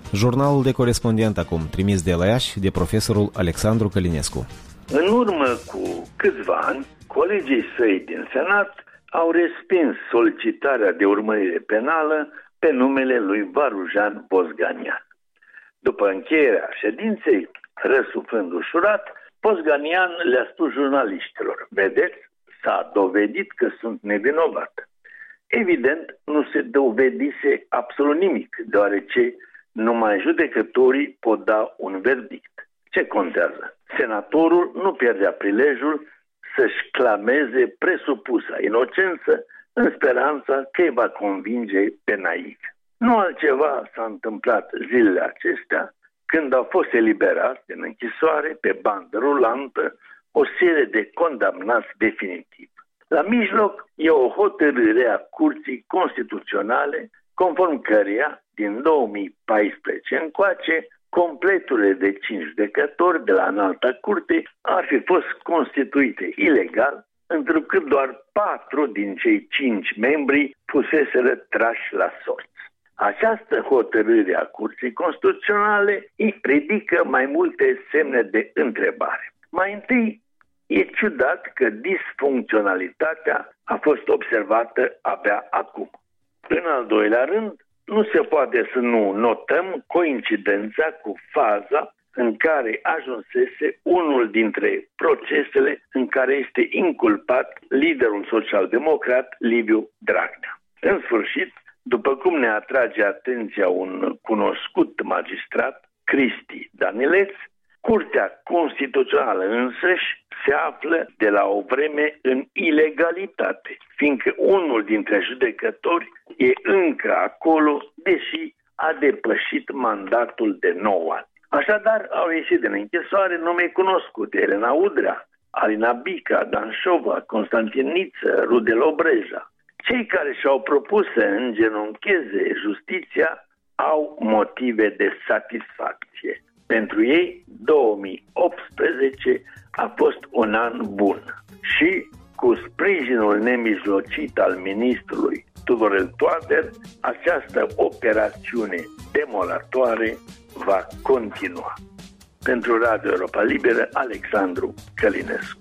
Jurnalul de corespondent acum, trimis de la Iași de profesorul Alexandru Călinescu. În urmă cu câțiva ani, colegii săi din Senat au respins solicitarea de urmărire penală pe numele lui Varujan Bozganian. După încheierea ședinței, răsuflând ușurat, Bozganian le-a spus jurnaliștilor: vedeți, s-a dovedit că sunt nevinovat. Evident, nu se dovedise absolut nimic, deoarece numai judecătorii pot da un verdict. Ce contează? Senatorul nu pierdea prilejul să-și clameze presupusa inocență în speranța că îi va convinge pe naivi. Nu altceva s-a întâmplat zilele acestea, când au fost eliberați din închisoare pe bandă rulantă o serie de condamnați definitiv. La mijloc e o hotărâre a Curții Constituționale, conform căreia, din 2014 încoace, completurile de 5 judecători de la Înalta Curte ar fi fost constituite ilegal, întrucât doar 4 din cei 5 membri fuseseră trași la sorți. Această hotărâre a Curții Constituționale îi ridică mai multe semne de întrebare. Mai întâi, e ciudat că disfuncționalitatea a fost observată abia acum. În al doilea rând, nu se poate să nu notăm coincidența cu faza în care ajunsese unul dintre procesele în care este inculpat liderul social-democrat Liviu Dragnea. În sfârșit, după cum ne atrage atenția un cunoscut magistrat, Cristi Danileț, Curtea Constituțională însăși se află de la o vreme în ilegalitate, fiindcă unul dintre judecători e încă acolo, deși a depășit mandatul de 9 ani. Așadar, au ieșit din închisoare nume cunoscute: Elena Udrea, Alina Bica, Dan Șova, Constantin Niță, Rudel Obreja. Cei care și-au propus să îngenuncheze justiția au motive de satisfacție. Pentru ei, 2018 a fost un an bun și, cu sprijinul nemijlocit al ministrului Tudorel Toader, această operațiune demolatoare va continua. Pentru Radio Europa Liberă, Alexandru Călinescu.